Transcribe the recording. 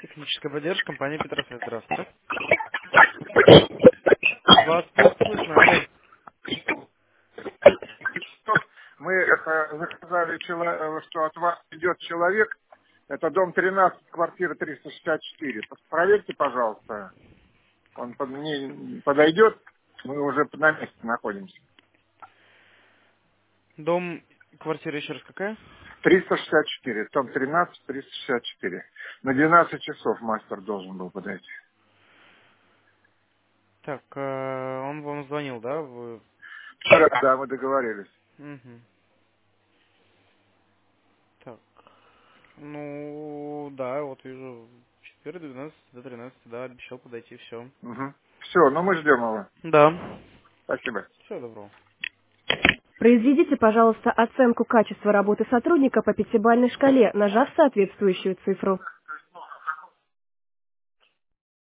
Техническая поддержка, компания Петросвет. Здравствуйте. Вас плохо слышно, алло. Мы заказали, что от вас идет человек. Это дом 13, квартира 364. Проверьте, пожалуйста. Он мне подойдет. Мы уже на месте находимся. Дом, квартира еще раз какая? 364. Дом 13, 364. На 12 часов мастер должен был подойти. Так, он вам звонил, да? Вы... Вчера, да, мы договорились. Мгм. Так, ну, да, вот вижу, 4, 12 до 13, да, обещал подойти, все. Угу. Все, ну мы ждем его. Да. Спасибо. Всего доброго. Произведите, пожалуйста, оценку качества работы сотрудника по пятибалльной шкале, нажав соответствующую цифру.